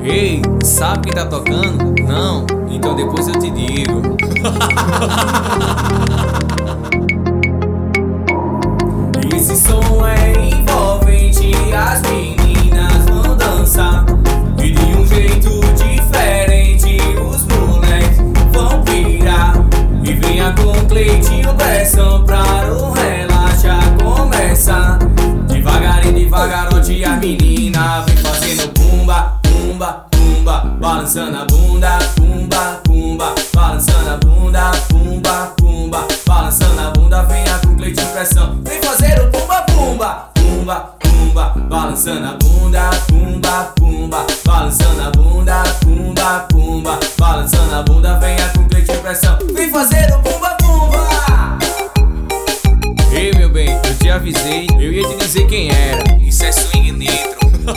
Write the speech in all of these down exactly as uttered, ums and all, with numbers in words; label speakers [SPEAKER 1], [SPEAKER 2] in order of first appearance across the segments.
[SPEAKER 1] Ei, sabe quem tá tocando? Não? Então depois eu te digo.
[SPEAKER 2] Esse som é envolvente, as meninas vão dançar e de um jeito diferente os moleques vão pirar. E venha com Cleitinho, pressão pra o relaxa começar. Devagarinho, devagarote, a menina vem fazendo pumba, pumba, pumba, balançando a bunda, pumba, pumba, balançando a bunda, pumba, pumba, balançando a bunda. Venha com Cleitinho, pressão, vem fazer o pumba, pumba, pumba, pumba, balançando a bunda, pumba, pumba, balançando a bunda, pumba, pumba, balançando a bunda. Venha com Cleitinho, pressão, vem fazer o pumba, pumba.
[SPEAKER 1] Ei, meu bem, eu te avisei, eu ia te dizer quem era. Isso é swing nitro.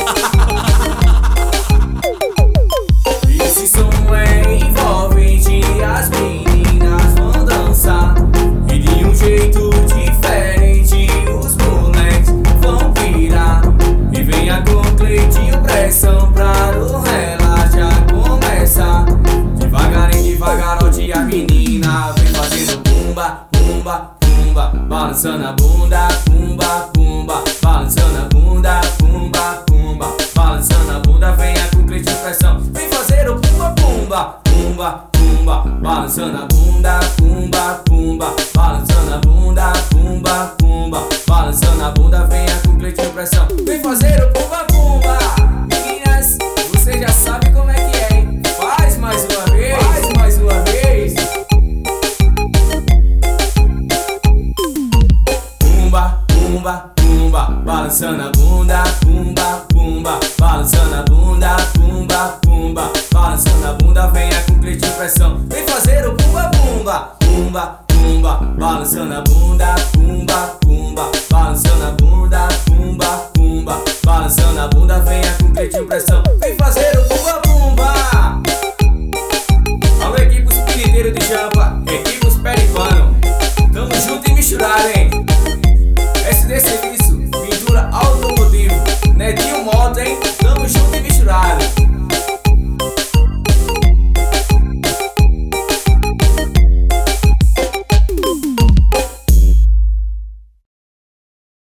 [SPEAKER 2] Esse som é envolvente, as meninas vão dançar e de um jeito diferente os moleques vão pirar. E venha com Cleitinho, pressão pra o relaxa começar. Devagarinho, devagarote, a menina vem fazendo pumba, pumba, pumba, balançando a bunda, pumba, pumba, balançando a bunda, pumba, pumba, balançando a bunda. Venha com Cleitinho, pressão, vem fazer o pumba, pumba, pumba, pumba, balançando a bunda, pumba, pumba, balançando a bunda, pumba, pumba, balançando a bunda. Venha com Cleitinho, pressão, vem fazer o pumba, pumba. Meninas, você já sabe como é que é, hein? Faz mais uma vez, faz mais uma vez. Pumba, pumba, pumba, balançando a bunda, pumba, pumba, balançando a bunda, pumba, pumba, balançando a bunda. Venha com Cleitinho, pressão, vem fazer o pumba, pumba, pumba, pumba, balançando a bunda, pumba,